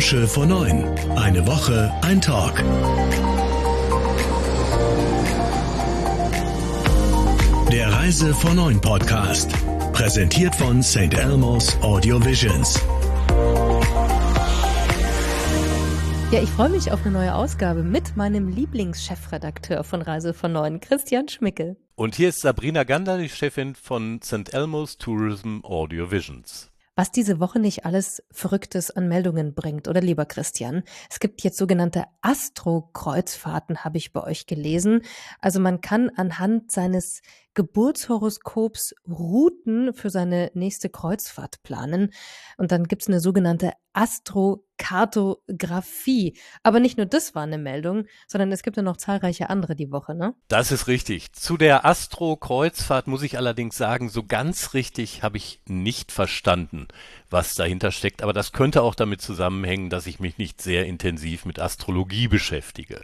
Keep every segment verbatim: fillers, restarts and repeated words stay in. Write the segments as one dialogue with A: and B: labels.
A: Lausche vor neun. Eine Woche, ein Talk. Der Reise vor neun Podcast. Präsentiert von Saint Elmo's Audio Visions.
B: Ja, ich freue mich auf eine neue Ausgabe mit meinem Lieblingschefredakteur von Reise von neun, Christian Schmickel.
C: Und hier ist Sabrina Gander, die Chefin von Saint Elmo's Tourism Audio Visions.
B: Was diese Woche nicht alles Verrücktes an Meldungen bringt, oder lieber Christian? Es gibt jetzt sogenannte Astro-Kreuzfahrten, habe ich bei euch gelesen. Also man kann anhand seines Geburtshoroskops Routen für seine nächste Kreuzfahrt planen. Und dann gibt es eine sogenannte Astrokartografie. Aber nicht nur das war eine Meldung, sondern es gibt ja noch zahlreiche andere die Woche, ne?
C: Das ist richtig. Zu der Astro-Kreuzfahrt muss ich allerdings sagen, so ganz richtig habe ich nicht verstanden, was dahinter steckt. Aber das könnte auch damit zusammenhängen, dass ich mich nicht sehr intensiv mit Astrologie beschäftige.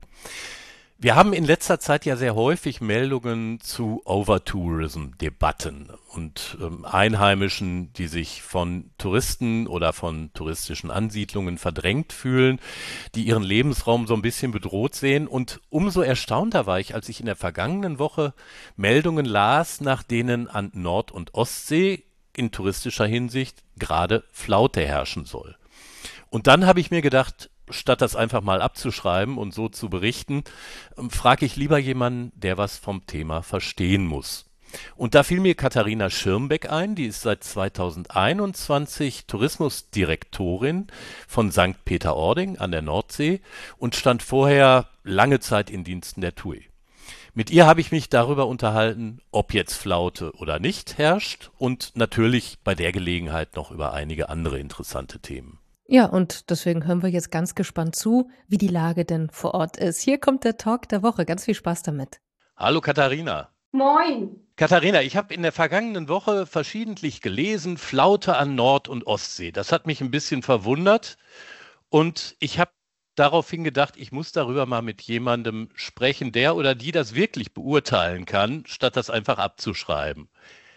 C: Wir haben in letzter Zeit ja sehr häufig Meldungen zu Overtourism-Debatten und ähm, Einheimischen, die sich von Touristen oder von touristischen Ansiedlungen verdrängt fühlen, die ihren Lebensraum so ein bisschen bedroht sehen. Und umso erstaunter war ich, als ich in der vergangenen Woche Meldungen las, nach denen an Nord- und Ostsee in touristischer Hinsicht gerade Flaute herrschen soll. Und dann habe ich mir gedacht, statt das einfach mal abzuschreiben und so zu berichten, frage ich lieber jemanden, der was vom Thema verstehen muss. Und da fiel mir Katharina Schirmbeck ein, die ist seit zweitausendeinundzwanzig Tourismusdirektorin von Sankt Peter-Ording an der Nordsee und stand vorher lange Zeit in Diensten der T U I. Mit ihr habe ich mich darüber unterhalten, ob jetzt Flaute oder nicht herrscht und natürlich bei der Gelegenheit noch über einige andere interessante Themen.
B: Ja, und deswegen hören wir jetzt ganz gespannt zu, wie die Lage denn vor Ort ist. Hier kommt der Talk der Woche. Ganz viel Spaß damit.
C: Hallo Katharina.
D: Moin.
C: Katharina, ich habe in der vergangenen Woche verschiedentlich gelesen, Flaute an Nord- und Ostsee. Das hat mich ein bisschen verwundert und ich habe daraufhin gedacht, ich muss darüber mal mit jemandem sprechen, der oder die das wirklich beurteilen kann, statt das einfach abzuschreiben.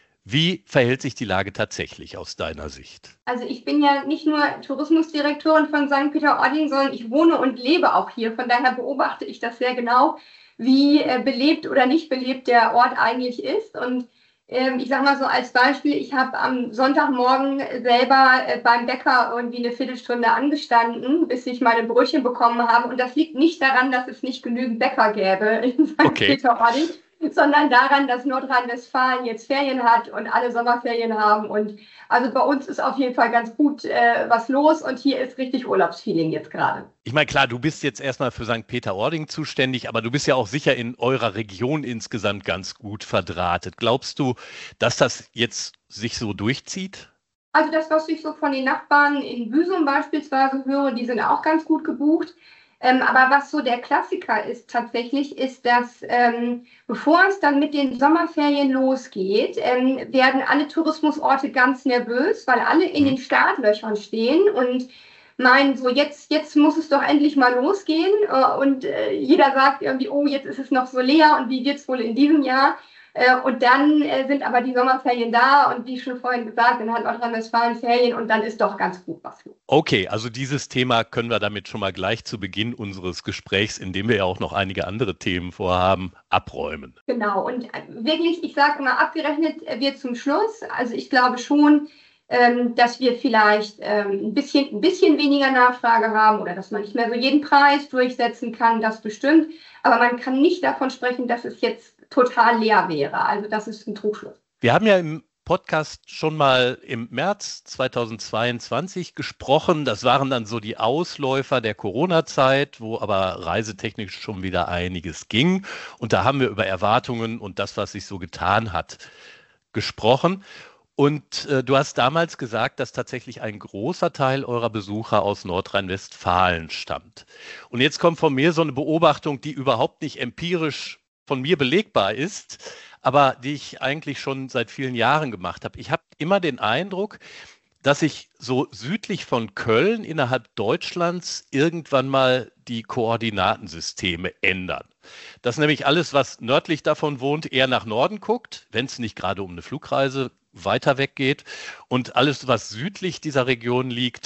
C: Wie verhält sich die Lage tatsächlich aus deiner Sicht?
D: Also ich bin ja nicht nur Tourismusdirektorin von Sankt Peter-Ording, sondern ich wohne und lebe auch hier. Von daher beobachte ich das sehr genau, wie äh, belebt oder nicht belebt der Ort eigentlich ist. Und ähm, ich sage mal so als Beispiel, ich habe am Sonntagmorgen selber äh, beim Bäcker irgendwie eine Viertelstunde angestanden, bis ich meine Brötchen bekommen habe. Und das liegt nicht daran, dass es nicht genügend Bäcker gäbe in Sankt
C: Okay.
D: Peter-Ording, sondern daran, dass Nordrhein-Westfalen jetzt Ferien hat und alle Sommerferien haben. Und also bei uns ist auf jeden Fall ganz gut äh, was los und hier ist richtig Urlaubsfeeling jetzt gerade.
C: Ich meine, klar, du bist jetzt erstmal für Sankt Peter-Ording zuständig, aber du bist ja auch sicher in eurer Region insgesamt ganz gut verdrahtet. Glaubst du, dass das jetzt sich so durchzieht?
D: Also das, was ich so von den Nachbarn in Büsum beispielsweise höre, die sind auch ganz gut gebucht. Ähm, aber was so der Klassiker ist tatsächlich, ist, dass ähm, bevor es dann mit den Sommerferien losgeht, ähm, werden alle Tourismusorte ganz nervös, weil alle in den Startlöchern stehen und meinen, so jetzt, jetzt muss es doch endlich mal losgehen. Äh, und äh, jeder sagt irgendwie, oh, jetzt ist es noch so leer und wie wird es wohl in diesem Jahr? Äh, und dann äh, sind aber die Sommerferien da und wie schon vorhin gesagt, dann hat Nordrhein-Westfalen Ferien und dann ist doch ganz gut was los.
C: Okay, also dieses Thema können wir damit schon mal gleich zu Beginn unseres Gesprächs, in dem wir ja auch noch einige andere Themen vorhaben, abräumen.
D: Genau, und äh, wirklich, ich sage immer, abgerechnet wird zum Schluss. Also ich glaube schon, ähm, dass wir vielleicht ähm, ein bisschen, ein bisschen weniger Nachfrage haben oder dass man nicht mehr so jeden Preis durchsetzen kann, das bestimmt. Aber man kann nicht davon sprechen, dass es jetzt total leer wäre. Also das ist ein Trugschluss.
C: Wir haben ja im Podcast schon mal im März zweitausendzweiundzwanzig gesprochen. Das waren dann so die Ausläufer der Corona-Zeit, wo aber reisetechnisch schon wieder einiges ging. Und da haben wir über Erwartungen und das, was sich so getan hat, gesprochen. Und äh, du hast damals gesagt, dass tatsächlich ein großer Teil eurer Besucher aus Nordrhein-Westfalen stammt. Und jetzt kommt von mir so eine Beobachtung, die überhaupt nicht empirisch von mir belegbar ist, aber die ich eigentlich schon seit vielen Jahren gemacht habe. Ich habe immer den Eindruck, dass sich so südlich von Köln innerhalb Deutschlands irgendwann mal die Koordinatensysteme ändern. Dass nämlich alles, was nördlich davon wohnt, eher nach Norden guckt, wenn es nicht gerade um eine Flugreise weiter weg geht. Und alles, was südlich dieser Region liegt,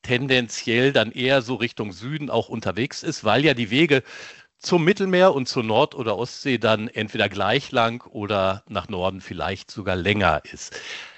C: tendenziell dann eher so Richtung Süden auch unterwegs ist, weil ja die Wege zum Mittelmeer und zur Nord- oder Ostsee dann entweder gleich lang oder nach Norden vielleicht sogar länger ist.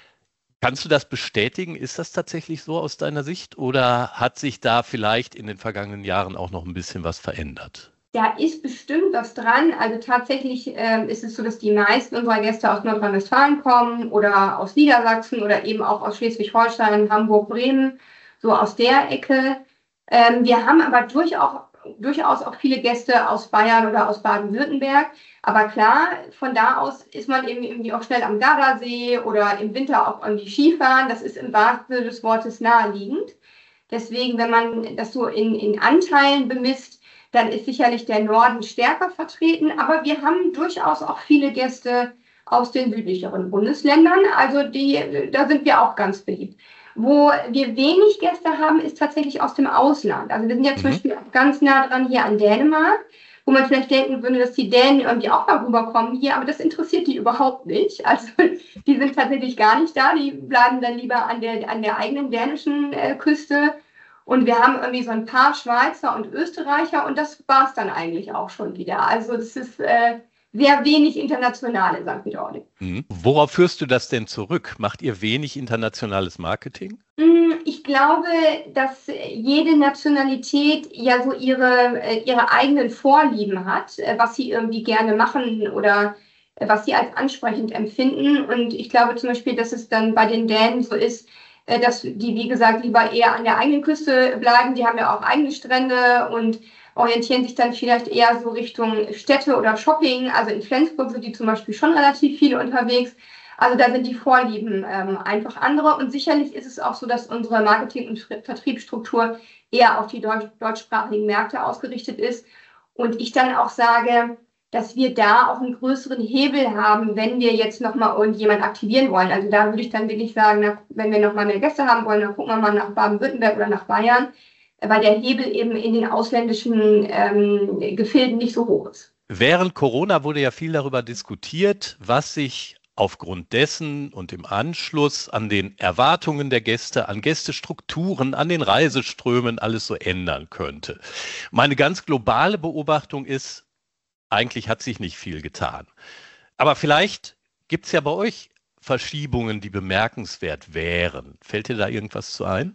C: Kannst du das bestätigen? Ist das tatsächlich so aus deiner Sicht oder hat sich da vielleicht in den vergangenen Jahren auch noch ein bisschen was verändert?
D: Da ist bestimmt was dran. Also tatsächlich ähm, ist es so, dass die meisten unserer Gäste aus Nordrhein-Westfalen kommen oder aus Niedersachsen oder eben auch aus Schleswig-Holstein, Hamburg, Bremen, so aus der Ecke. Ähm, wir haben aber durchaus, durchaus auch viele Gäste aus Bayern oder aus Baden-Württemberg. Aber klar, von da aus ist man eben irgendwie auch schnell am Gardasee oder im Winter auch irgendwie Skifahren. Das ist im wahrsten Sinne des Wortes naheliegend. Deswegen, wenn man das so in, in Anteilen bemisst, dann ist sicherlich der Norden stärker vertreten. Aber wir haben durchaus auch viele Gäste aus den südlicheren Bundesländern. Also die, da sind wir auch ganz beliebt. Wo wir wenig Gäste haben, ist tatsächlich aus dem Ausland. Also wir sind ja zum
C: Mhm.
D: Beispiel ganz nah dran hier an Dänemark, wo man vielleicht denken würde, dass die Dänen irgendwie auch mal rüberkommen hier, aber das interessiert die überhaupt nicht. Also die sind tatsächlich gar nicht da, die bleiben dann lieber an der, an der eigenen dänischen äh, Küste. Und wir haben irgendwie so ein paar Schweizer und Österreicher und das war es dann eigentlich auch schon wieder. Also es ist äh, sehr wenig international in Sankt Peter-Ording.
C: Mhm. Worauf führst du das denn zurück? Macht ihr wenig internationales Marketing?
D: Ich glaube, dass jede Nationalität ja so ihre, ihre eigenen Vorlieben hat, was sie irgendwie gerne machen oder was sie als ansprechend empfinden. Und ich glaube zum Beispiel, dass es dann bei den Dänen so ist, dass die, wie gesagt, lieber eher an der eigenen Küste bleiben. Die haben ja auch eigene Strände und orientieren sich dann vielleicht eher so Richtung Städte oder Shopping. Also in Flensburg sind die zum Beispiel schon relativ viele unterwegs. Also da sind die Vorlieben ähm, einfach andere. Und sicherlich ist es auch so, dass unsere Marketing- und Vertriebsstruktur eher auf die deutsch deutschsprachigen Märkte ausgerichtet ist. Und ich dann auch sage, dass wir da auch einen größeren Hebel haben, wenn wir jetzt nochmal irgendjemand aktivieren wollen. Also da würde ich dann wirklich sagen, na, wenn wir nochmal mehr Gäste haben wollen, dann gucken wir mal nach Baden-Württemberg oder nach Bayern, weil der Hebel eben in den ausländischen ähm, Gefilden nicht so hoch ist.
C: Während Corona wurde ja viel darüber diskutiert, was sich aufgrund dessen und im Anschluss an den Erwartungen der Gäste, an Gästestrukturen, an den Reiseströmen alles so ändern könnte. Meine ganz globale Beobachtung ist, eigentlich hat sich nicht viel getan. Aber vielleicht gibt es ja bei euch Verschiebungen, die bemerkenswert wären. Fällt dir da irgendwas zu ein?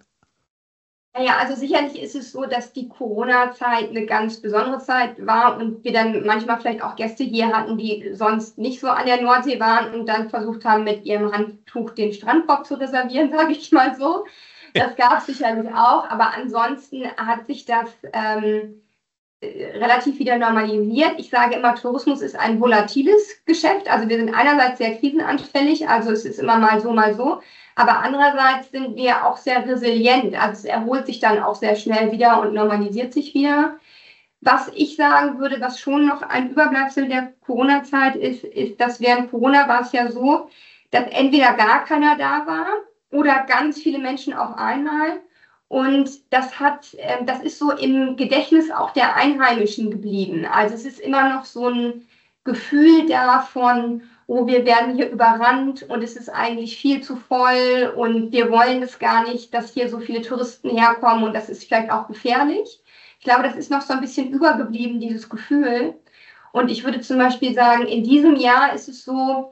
D: Naja, also sicherlich ist es so, dass die Corona-Zeit eine ganz besondere Zeit war und wir dann manchmal vielleicht auch Gäste hier hatten, die sonst nicht so an der Nordsee waren und dann versucht haben, mit ihrem Handtuch den Strandkorb zu reservieren, sage ich mal so. Das gab es sicherlich auch, aber ansonsten hat sich das ähm, relativ wieder normalisiert. Ich sage immer, Tourismus ist ein volatiles Geschäft. Also wir sind einerseits sehr krisenanfällig, also es ist immer mal so, mal so. Aber andererseits sind wir auch sehr resilient. Also es erholt sich dann auch sehr schnell wieder und normalisiert sich wieder. Was ich sagen würde, was schon noch ein Überbleibsel der Corona-Zeit ist, ist, dass während Corona war es ja so, dass entweder gar keiner da war oder ganz viele Menschen auf einmal. Und das hat, das ist so im Gedächtnis auch der Einheimischen geblieben. Also es ist immer noch so ein Gefühl davon, oh, wir werden hier überrannt und es ist eigentlich viel zu voll und wir wollen es gar nicht, dass hier so viele Touristen herkommen und das ist vielleicht auch gefährlich. Ich glaube, das ist noch so ein bisschen übergeblieben, dieses Gefühl. Und ich würde zum Beispiel sagen, in diesem Jahr ist es so,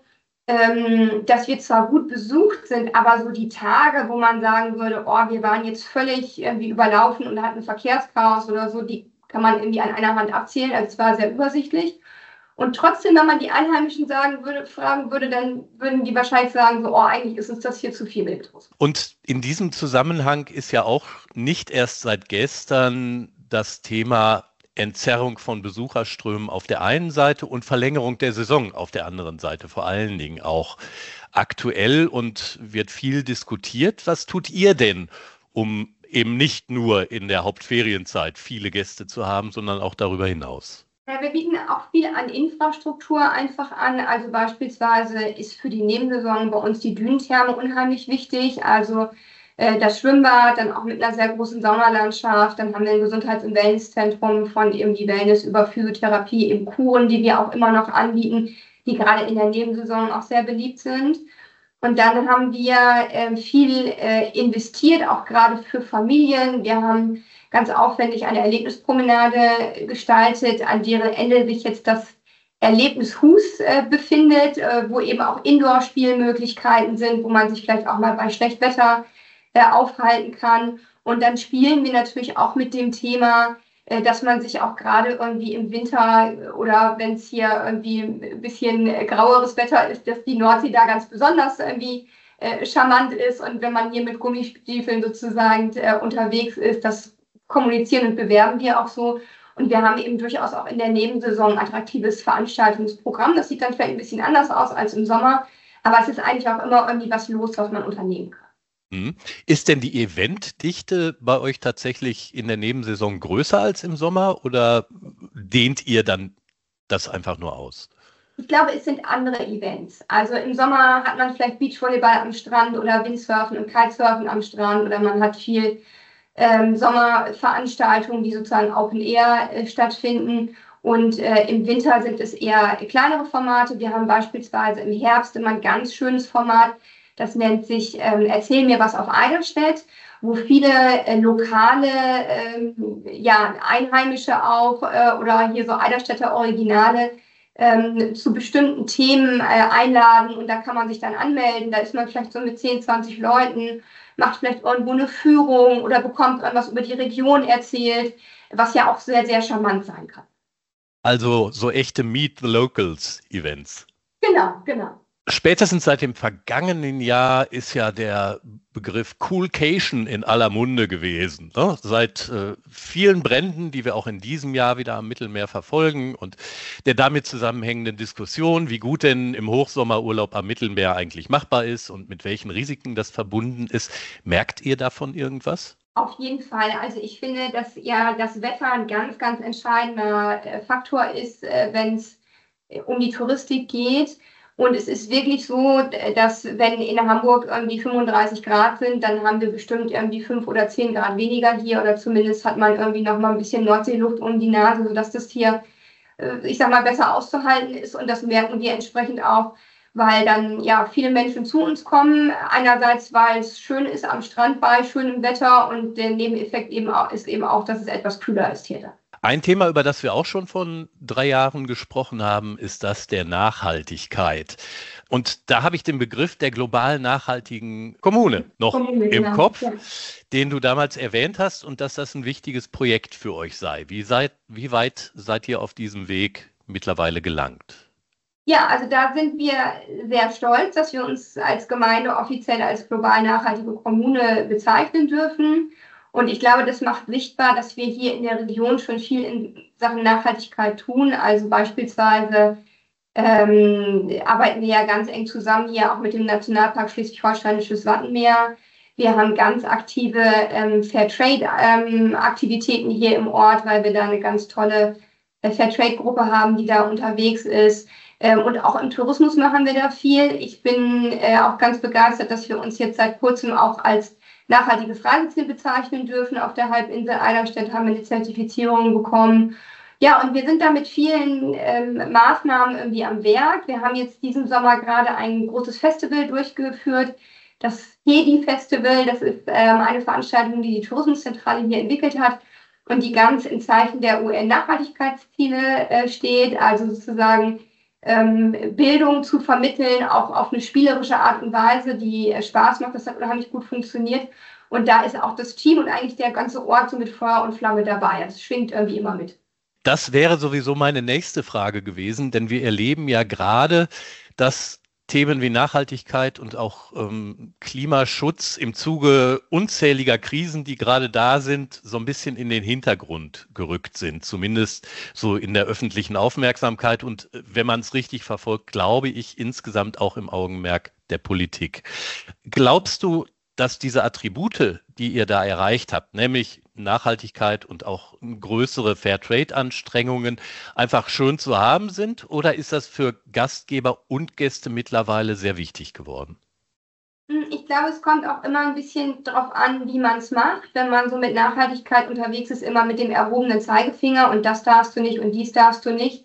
D: ähm, dass wir zwar gut besucht sind, aber so die Tage, wo man sagen würde, oh, wir waren jetzt völlig irgendwie überlaufen und hatten Verkehrschaos oder so, die kann man irgendwie an einer Hand abzählen. Also es war sehr übersichtlich. Und trotzdem, wenn man die Einheimischen sagen würde, fragen würde, dann würden die wahrscheinlich sagen, so, oh, eigentlich ist uns das hier zu viel mit dem Tourismus.
C: Und in diesem Zusammenhang ist ja auch nicht erst seit gestern das Thema Entzerrung von Besucherströmen auf der einen Seite und Verlängerung der Saison auf der anderen Seite vor allen Dingen auch aktuell und wird viel diskutiert. Was tut ihr denn, um eben nicht nur in der Hauptferienzeit viele Gäste zu haben, sondern auch darüber hinaus?
D: Ja, wir bieten auch viel an Infrastruktur einfach an. Also beispielsweise ist für die Nebensaison bei uns die Dünentherme unheimlich wichtig. Also äh, das Schwimmbad, dann auch mit einer sehr großen Saunalandschaft. Dann haben wir ein Gesundheits- und Wellnesszentrum von irgendwie Wellness über Physiotherapie, eben Kuren, die wir auch immer noch anbieten, die gerade in der Nebensaison auch sehr beliebt sind. Und dann haben wir äh, viel äh, investiert, auch gerade für Familien. Wir haben ganz aufwendig eine Erlebnispromenade gestaltet, an deren Ende sich jetzt das Erlebnishus äh, befindet, äh, wo eben auch Indoor-Spielmöglichkeiten sind, wo man sich vielleicht auch mal bei Schlechtwetter äh, aufhalten kann. Und dann spielen wir natürlich auch mit dem Thema, äh, dass man sich auch gerade irgendwie im Winter oder wenn es hier irgendwie ein bisschen äh, graueres Wetter ist, dass die Nordsee da ganz besonders irgendwie äh, charmant ist. Und wenn man hier mit Gummistiefeln sozusagen äh, unterwegs ist, das kommunizieren und bewerben wir auch so. Und wir haben eben durchaus auch in der Nebensaison ein attraktives Veranstaltungsprogramm. Das sieht dann vielleicht ein bisschen anders aus als im Sommer, aber es ist eigentlich auch immer irgendwie was los, was man unternehmen kann.
C: Mhm. Ist denn die Eventdichte bei euch tatsächlich in der Nebensaison größer als im Sommer oder dehnt ihr dann das einfach nur aus?
D: Ich glaube, es sind andere Events. Also im Sommer hat man vielleicht Beachvolleyball am Strand oder Windsurfen und Kitesurfen am Strand oder man hat viel ähm, Sommerveranstaltungen, die sozusagen Open Air äh, stattfinden. Und äh, im Winter sind es eher kleinere Formate. Wir haben beispielsweise im Herbst immer ein ganz schönes Format, das nennt sich ähm, Erzähl mir was auf Eidelstedt, wo viele äh, lokale, äh, ja, Einheimische auch äh, oder hier so Eidelstädter Originale ähm, zu bestimmten Themen äh, einladen und da kann man sich dann anmelden. Da ist man vielleicht so mit zehn, zwanzig Leuten, macht vielleicht irgendwo eine Führung oder bekommt irgendwas über die Region erzählt, was ja auch sehr, sehr charmant sein kann.
C: Also so echte Meet the Locals Events.
D: Genau, genau.
C: Spätestens seit dem vergangenen Jahr ist ja der Begriff Coolcation in aller Munde gewesen. Ne? Seit äh, vielen Bränden, die wir auch in diesem Jahr wieder am Mittelmeer verfolgen und der damit zusammenhängenden Diskussion, wie gut denn im Hochsommerurlaub am Mittelmeer eigentlich machbar ist und mit welchen Risiken das verbunden ist. Merkt ihr davon irgendwas?
D: Auf jeden Fall. Also ich finde, dass ja das Wetter ein ganz, ganz entscheidender äh, Faktor ist, äh, wenn es äh, um die Touristik geht. Und es ist wirklich so, dass wenn in Hamburg irgendwie fünfunddreißig Grad sind, dann haben wir bestimmt irgendwie fünf oder zehn Grad weniger hier oder zumindest hat man irgendwie noch mal ein bisschen Nordseeluft um die Nase, sodass das hier, ich sag mal, besser auszuhalten ist. Und das merken wir entsprechend auch, weil dann ja viele Menschen zu uns kommen. Einerseits, weil es schön ist am Strand bei schönem Wetter und der Nebeneffekt eben auch, ist eben auch, dass es etwas kühler ist hier.
C: Ein Thema, über das wir auch schon vor drei Jahren gesprochen haben, ist das der Nachhaltigkeit. Und da habe ich den Begriff der global nachhaltigen Kommune noch Kommune, im genau. Kopf, ja. Den du damals erwähnt hast und dass das ein wichtiges Projekt für euch sei. Wie, seid, wie weit seid ihr auf diesem Weg mittlerweile gelangt?
D: Ja, also da sind wir sehr stolz, dass wir uns als Gemeinde offiziell als global nachhaltige Kommune bezeichnen dürfen. Und ich glaube, das macht sichtbar, dass wir hier in der Region schon viel in Sachen Nachhaltigkeit tun. Also beispielsweise ähm, arbeiten wir ja ganz eng zusammen hier auch mit dem Nationalpark Schleswig-Holsteinisches Wattenmeer. Wir haben ganz aktive ähm, Fairtrade-Aktivitäten ähm, hier im Ort, weil wir da eine ganz tolle äh, Fairtrade-Gruppe haben, die da unterwegs ist. Ähm, und auch im Tourismus machen wir da viel. Ich bin äh, auch ganz begeistert, dass wir uns jetzt seit kurzem auch als nachhaltiges Reiseziel bezeichnen dürfen. Auf der Halbinsel Eiderstedt haben wir eine Zertifizierung bekommen. Ja, und wir sind da mit vielen ähm, Maßnahmen irgendwie am Werk. Wir haben jetzt diesen Sommer gerade ein großes Festival durchgeführt. Das Hedi-Festival, das ist ähm, eine Veranstaltung, die die Tourismuszentrale hier entwickelt hat und die ganz im Zeichen der U N-Nachhaltigkeitsziele äh, steht. Also sozusagen ähm, Bildung zu vermitteln, auch auf eine spielerische Art und Weise, die äh, Spaß macht. Das hat unheimlich gut funktioniert. Und da ist auch das Team und eigentlich der ganze Ort so mit Feuer und Flamme dabei. Das schwingt irgendwie immer mit.
C: Das wäre sowieso meine nächste Frage gewesen, denn wir erleben ja gerade, dass Themen wie Nachhaltigkeit und auch ähm, Klimaschutz im Zuge unzähliger Krisen, die gerade da sind, so ein bisschen in den Hintergrund gerückt sind, zumindest so in der öffentlichen Aufmerksamkeit und wenn man es richtig verfolgt, glaube ich, insgesamt auch im Augenmerk der Politik. Glaubst du, dass diese Attribute, die ihr da erreicht habt, nämlich Nachhaltigkeit und auch größere Fairtrade-Anstrengungen einfach schön zu haben sind? Oder ist das für Gastgeber und Gäste mittlerweile sehr wichtig geworden?
D: Ich glaube, es kommt auch immer ein bisschen darauf an, wie man es macht. Wenn man so mit Nachhaltigkeit unterwegs ist, immer mit dem erhobenen Zeigefinger und das darfst du nicht und dies darfst du nicht,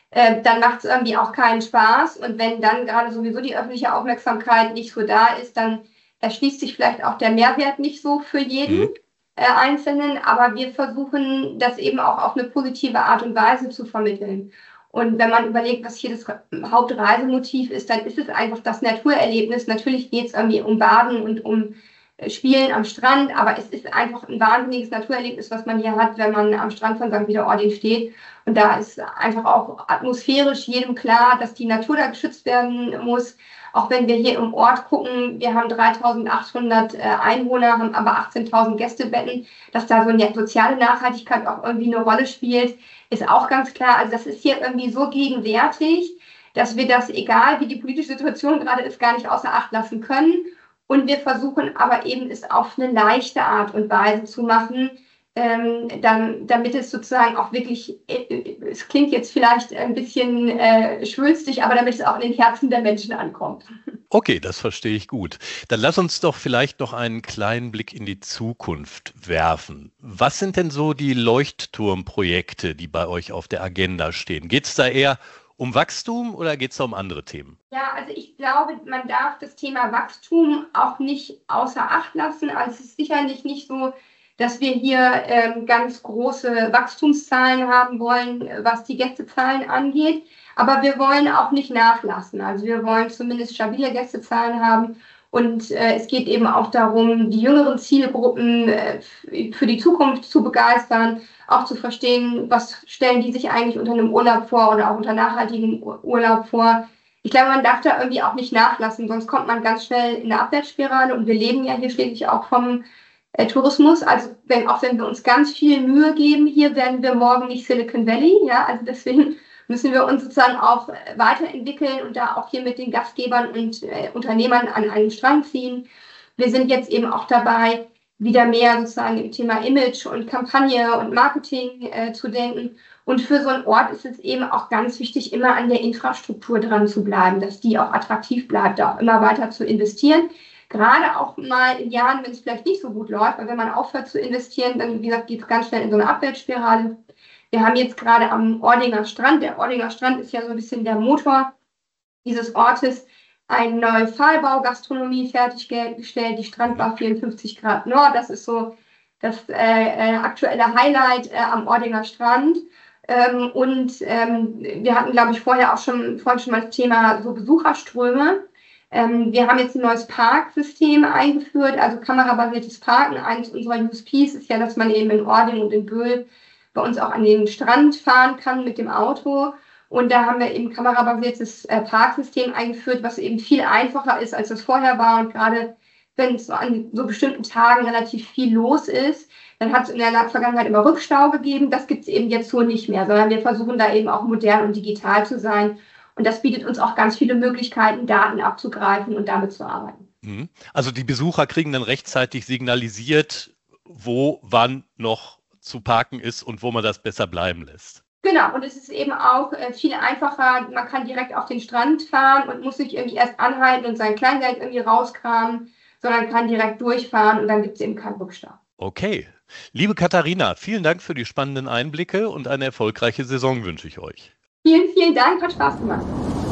D: äh, dann macht es irgendwie auch keinen Spaß. Und wenn dann gerade sowieso die öffentliche Aufmerksamkeit nicht so da ist, dann erschließt sich vielleicht auch der Mehrwert nicht so für jeden mhm. äh, Einzelnen. Aber wir versuchen, das eben auch auf eine positive Art und Weise zu vermitteln. Und wenn man überlegt, was hier das Hauptreisemotiv ist, dann ist es einfach das Naturerlebnis. Natürlich geht es irgendwie um Baden und um Spielen am Strand, aber es ist einfach ein wahnsinniges Naturerlebnis, was man hier hat, wenn man am Strand von Sankt Peter-Ording steht. Und da ist einfach auch atmosphärisch jedem klar, dass die Natur da geschützt werden muss. Auch wenn wir hier im Ort gucken, wir haben dreitausendachthundert äh, Einwohner, haben aber achtzehntausend Gästebetten, dass da so eine soziale Nachhaltigkeit auch irgendwie eine Rolle spielt, ist auch ganz klar. Also das ist hier irgendwie so gegenwärtig, dass wir das, egal wie die politische Situation gerade ist, gar nicht außer Acht lassen können. Und wir versuchen aber eben es auf eine leichte Art und Weise zu machen, ähm, dann, damit es sozusagen auch wirklich, äh, es klingt jetzt vielleicht ein bisschen äh, schwülstig, aber damit es auch in den Herzen der Menschen ankommt.
C: Okay, das verstehe ich gut. Dann lass uns doch vielleicht noch einen kleinen Blick in die Zukunft werfen. Was sind denn so die Leuchtturmprojekte, die bei euch auf der Agenda stehen? Geht es da eher um Wachstum oder geht es da um andere Themen?
D: Ja, also ich glaube, man darf das Thema Wachstum auch nicht außer Acht lassen. Also es ist sicherlich nicht so, dass wir hier ähm, ganz große Wachstumszahlen haben wollen, was die Gästezahlen angeht. Aber wir wollen auch nicht nachlassen. Also wir wollen zumindest stabile Gästezahlen haben. Und äh, es geht eben auch darum, die jüngeren Zielgruppen äh, für die Zukunft zu begeistern, auch zu verstehen, was stellen die sich eigentlich unter einem Urlaub vor oder auch unter nachhaltigem Urlaub vor. Ich glaube, man darf da irgendwie auch nicht nachlassen, sonst kommt man ganz schnell in eine Abwärtsspirale. Und wir leben ja hier schließlich auch vom äh, Tourismus. Also wenn, auch wenn wir uns ganz viel Mühe geben, hier werden wir morgen nicht Silicon Valley. Ja, also deswegen müssen wir uns sozusagen auch weiterentwickeln und da auch hier mit den Gastgebern und äh, Unternehmern an einen Strang ziehen. Wir sind jetzt eben auch dabei, wieder mehr sozusagen im Thema Image und Kampagne und Marketing äh, zu denken. Und für so einen Ort ist es eben auch ganz wichtig, immer an der Infrastruktur dran zu bleiben, dass die auch attraktiv bleibt, da auch immer weiter zu investieren. Gerade auch mal in Jahren, wenn es vielleicht nicht so gut läuft, weil wenn man aufhört zu investieren, dann, wie gesagt, geht es ganz schnell in so eine Abwärtsspirale. Wir haben jetzt gerade am Ordinger Strand, der Ordinger Strand ist ja so ein bisschen der Motor dieses Ortes, eine neue Pfahlbau-Gastronomie fertiggestellt, die Strandbar vierundfünfzig Grad Nord. Das ist so das äh, aktuelle Highlight äh, am Ordinger Strand. Ähm, und ähm, wir hatten, glaube ich, vorher auch schon, vorhin schon mal das Thema so Besucherströme. Ähm, wir haben jetzt ein neues Parksystem eingeführt, also kamerabasiertes Parken. Eines unserer U S Ps ist ja, dass man eben in Ording und in Böhl bei uns auch an den Strand fahren kann mit dem Auto. Und da haben wir eben kamerabasiertes äh, Parksystem eingeführt, was eben viel einfacher ist, als das vorher war. Und gerade wenn es so an so bestimmten Tagen relativ viel los ist, dann hat es in der Vergangenheit immer Rückstau gegeben. Das gibt es eben jetzt so nicht mehr, sondern wir versuchen da eben auch modern und digital zu sein. Und das bietet uns auch ganz viele Möglichkeiten, Daten abzugreifen und damit zu arbeiten.
C: Also die Besucher kriegen dann rechtzeitig signalisiert, wo wann noch zu parken ist und wo man das besser bleiben lässt.
D: Genau, und es ist eben auch äh, viel einfacher. Man kann direkt auf den Strand fahren und muss nicht irgendwie erst anhalten und sein Kleingeld irgendwie rauskramen, sondern kann direkt durchfahren und dann gibt es eben keinen Rückstau.
C: Okay. Liebe Katharina, vielen Dank für die spannenden Einblicke und eine erfolgreiche Saison wünsche ich euch.
D: Vielen, vielen Dank, hat Spaß gemacht.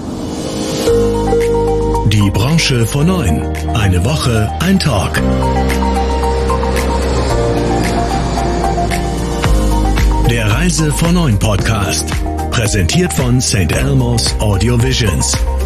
A: Die Branche vor neun. Eine Woche, ein Talk. Der Reise vor neun Podcast. Präsentiert von Sankt Elmo's Audio Visions.